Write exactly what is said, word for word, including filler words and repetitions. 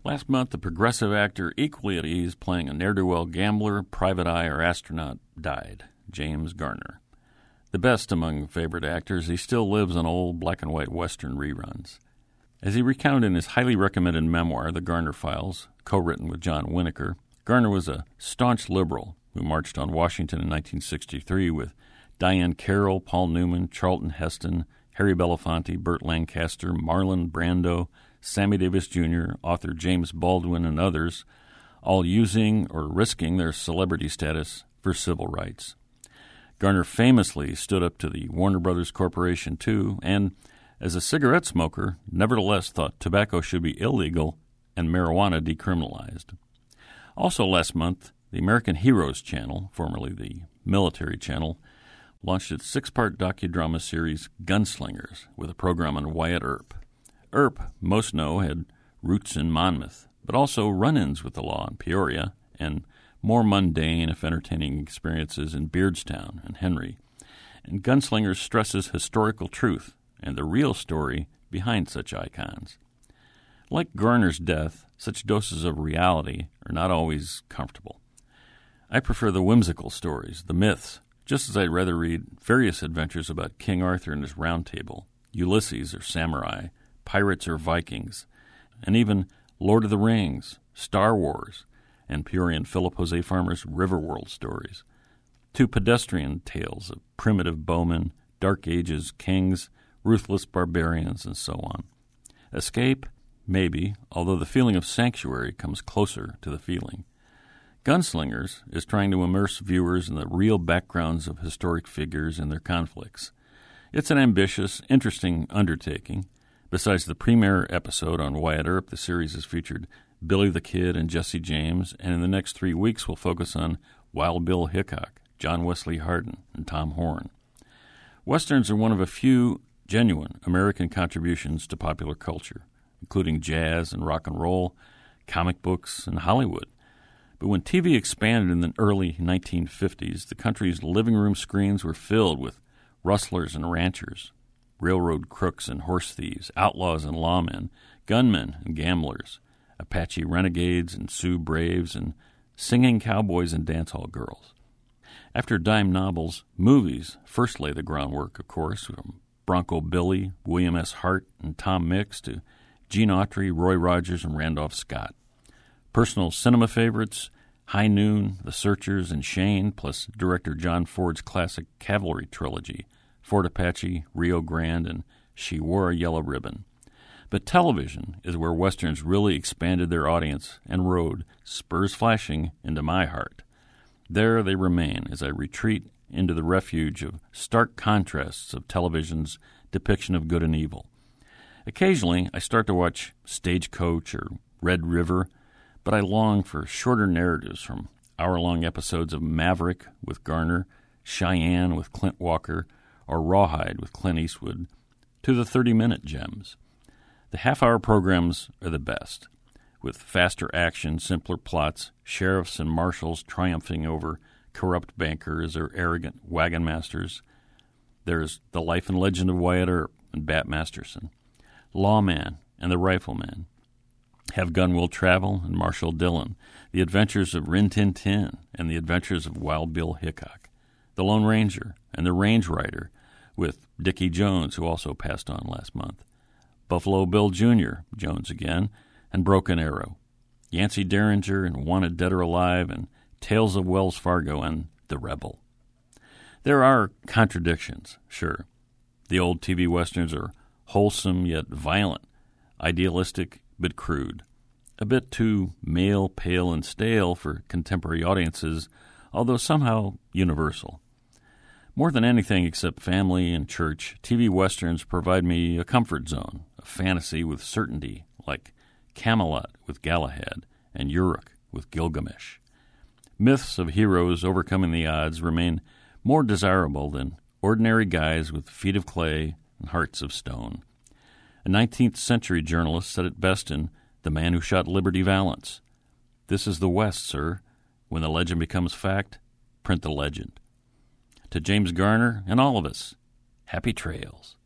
Last month, the progressive actor equally at ease playing a ne'er-do-well gambler, private eye, or astronaut died, James Garner. The best among favorite actors, he still lives on old black-and-white Western reruns. As he recounted in his highly recommended memoir, The Garner Files, co-written with John Winokur, Garner was a staunch liberal who marched on Washington in nineteen sixty-three with Diane Carroll, Paul Newman, Charlton Heston, Harry Belafonte, Burt Lancaster, Marlon Brando, Sammy Davis Junior, author James Baldwin, and others, all using or risking their celebrity status for civil rights. Garner famously stood up to the Warner Brothers Corporation, too, and, as a cigarette smoker, nevertheless thought tobacco should be illegal and marijuana decriminalized. Also last month, the American Heroes Channel, formerly the Military Channel, launched its six-part docudrama series Gunslingers with a program on Wyatt Earp. Earp, most know, had roots in Monmouth, but also run-ins with the law in Peoria and more mundane, if entertaining, experiences in Beardstown and Henry. And Gunslingers stresses historical truth and the real story behind such icons. Like Garner's death, such doses of reality are not always comfortable. I prefer the whimsical stories, the myths, just as I'd rather read various adventures about King Arthur and his Round Table, Ulysses or samurai, pirates or Vikings, and even Lord of the Rings, Star Wars, and Peorian Philip Jose Farmer's Riverworld stories, to pedestrian tales of primitive bowmen, Dark Ages kings, ruthless barbarians, and so on. Escape? Maybe, although the feeling of sanctuary comes closer to the feeling. Gunslingers is trying to immerse viewers in the real backgrounds of historic figures and their conflicts. It's an ambitious, interesting undertaking. Besides the premiere episode on Wyatt Earp, the series has featured Billy the Kid and Jesse James, and in the next three weeks will focus on Wild Bill Hickok, John Wesley Hardin, and Tom Horn. Westerns are one of a few genuine American contributions to popular culture, including jazz and rock and roll, comic books, and Hollywood. But when T V expanded in the early nineteen fifties, the country's living room screens were filled with rustlers and ranchers, railroad crooks and horse thieves, outlaws and lawmen, gunmen and gamblers, Apache renegades and Sioux braves, and singing cowboys and dance hall girls. After dime novels, movies first lay the groundwork, of course, from Bronco Billy, William S. Hart, and Tom Mix to Gene Autry, Roy Rogers, and Randolph Scott. Personal cinema favorites, High Noon, The Searchers, and Shane, plus director John Ford's classic Cavalry trilogy, Fort Apache, Rio Grande, and She Wore a Yellow Ribbon. But television is where Westerns really expanded their audience and rode, spurs flashing, into my heart. There they remain as I retreat into the refuge of stark contrasts of television's depiction of good and evil. Occasionally, I start to watch Stagecoach or Red River, but I long for shorter narratives from hour-long episodes of Maverick with Garner, Cheyenne with Clint Walker, or Rawhide with Clint Eastwood, to the thirty-minute gems. The half-hour programs are the best, with faster action, simpler plots, sheriffs and marshals triumphing over corrupt bankers or arrogant wagon masters. There's The Life and Legend of Wyatt Earp and Bat Masterson, Lawman and The Rifleman, Have Gun Will Travel and Marshall Dillon, The Adventures of Rin Tin Tin and The Adventures of Wild Bill Hickok, The Lone Ranger and The Range Rider with Dickie Jones, who also passed on last month, Buffalo Bill Junior, Jones again, and Broken Arrow, Yancey Derringer and Wanted Dead or Alive, and Tales of Wells Fargo and The Rebel. There are contradictions, sure. The old T V Westerns are wholesome yet violent, idealistic but crude, a bit too male, pale, and stale for contemporary audiences, although somehow universal. More than anything except family and church, T V Westerns provide me a comfort zone, a fantasy with certainty, like Camelot with Galahad and Uruk with Gilgamesh. Myths of heroes overcoming the odds remain more desirable than ordinary guys with feet of clay and hearts of stone. A nineteenth century journalist said it best in The Man Who Shot Liberty Valance. This is the West, sir. When the legend becomes fact, print the legend. To James Garner and all of us, happy trails.